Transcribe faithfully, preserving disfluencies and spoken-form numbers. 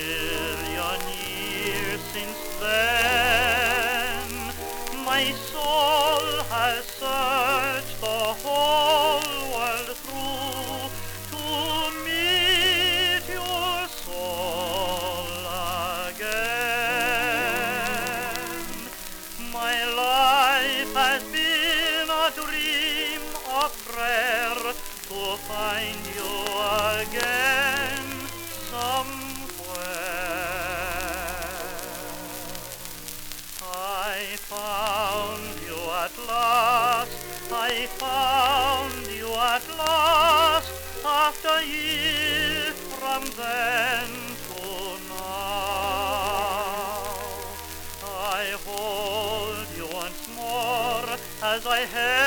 million years since then, my soul has searched the whole world through to meet your soul again. My life has been a dream, a prayer to find you again somewhere. I found you at last, I found you at last, after years from then to now. I hold you once more as I held